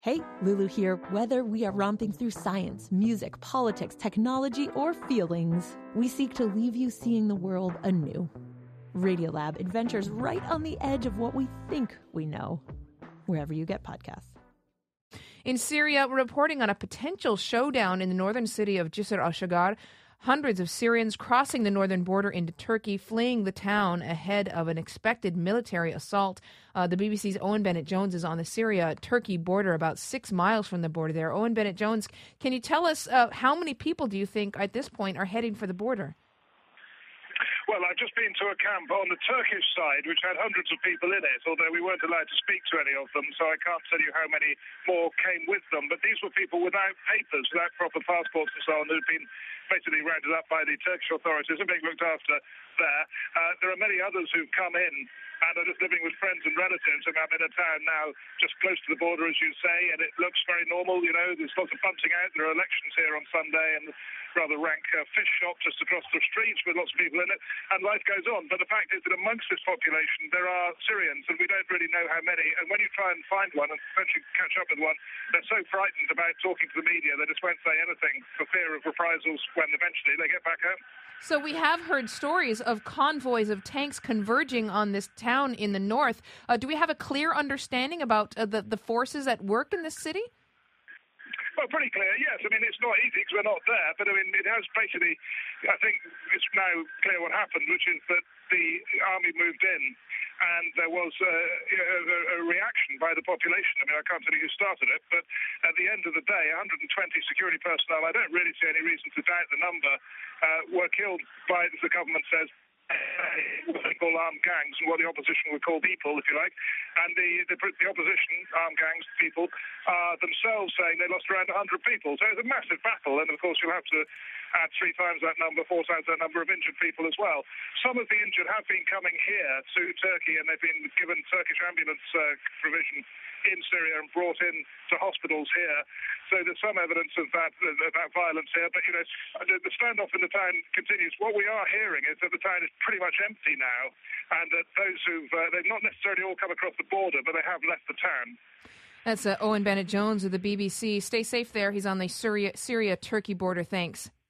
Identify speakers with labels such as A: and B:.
A: Hey, Lulu here. Whether we are romping through science, music, politics, technology, or feelings, we seek to leave you seeing the world anew. Radiolab adventures right on the edge of what we think we know, wherever you get podcasts.
B: In Syria, we're reporting on a potential showdown in the northern city of Jisr al-Shagar. Hundreds of Syrians crossing the northern border into Turkey, fleeing the town ahead of an expected military assault. The BBC's Owen Bennett-Jones is on the Syria-Turkey border, about 6 miles from the border there. Owen Bennett-Jones, can you tell us how many people do you think at this point are heading for the border?
C: Well, I've just been to a camp on the Turkish side, which had hundreds of people in it, although we weren't allowed to speak to any of them, so I can't tell you how many more came with them. But these were people without papers, without proper passports and so on, who had been basically rounded up by the Turkish authorities and being looked after there. There are many others who've come in and are just living with friends and relatives. And I'm in a town now just close to the border, as you say, and it looks very normal. You know, there's lots of bunting out. There are elections here on Sunday and rather rank fish shop just across the street with lots of people in it, and life goes on. But the fact is that amongst this population there are Syrians, and we don't really know how many. And when you try and find one and eventually catch up with one, they're so frightened about talking to the media they just won't say anything for fear of reprisals when eventually they get back home.
B: So we have heard stories of convoys of tanks converging on this town in the north. Do we have a clear understanding about the forces at work in this city?
C: Well, pretty clear, yes. I mean, it's not easy because we're not there, but I mean, it has basically, I think it's now clear what happened, which is that the army moved in and there was a reaction by the population. I mean, I can't tell you who started it, but at the end of the day, 120 security personnel, I don't really see any reason to doubt the number, were killed by, as the government says, what they call armed gangs and what the opposition would call people, if you like. And the opposition, armed gangs, people, are themselves saying they lost around 100 people. So it's a massive battle. And, of course, you'll have to add 3 times that number, 4 times that number of injured people as well. Some of the injured have been coming here to Turkey, and they've been given Turkish ambulance provision in Syria and brought in to hospitals here. So there's some evidence of that violence here. But, you know, the standoff in the town continues. What we are hearing is that the town is pretty much empty now, and that those they've not necessarily all come across the border, but they have left the town.
B: That's Owen Bennett-Jones of the BBC. Stay safe there. He's on the Syria-Turkey border. Thanks.